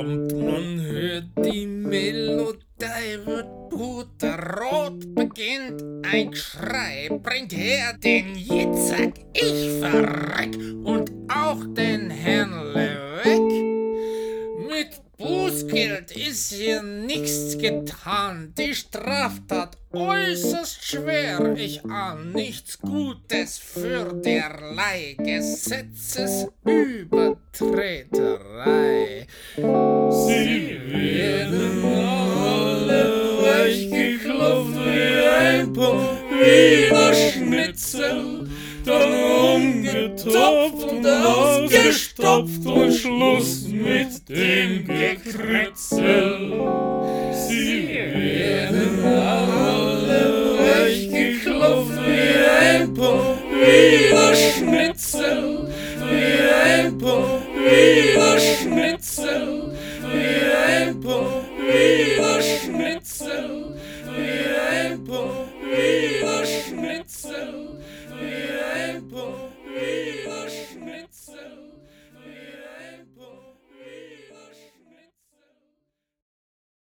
kommt, man hört die Melodie, wird puterrot, beginnt ein Geschrei, bringt her den Jitzak, ich verreck, und auch den Herrle weg. Mit Bußgeld ist hier nichts getan, die Straftat äußerst schwer, ich ahn nichts Gutes für derlei Gesetzesübertreterei. Sie werden alle weich geklopft wie ein Wiener Schnitzel, dann umgetopft und ausgestopft und Schluss mit dem Gekritzel. Sie werden alle weich geklopft wie ein Wiener Schnitzel, wie ein Wiener Schnitzel, wie ein Wiener Schnitzel.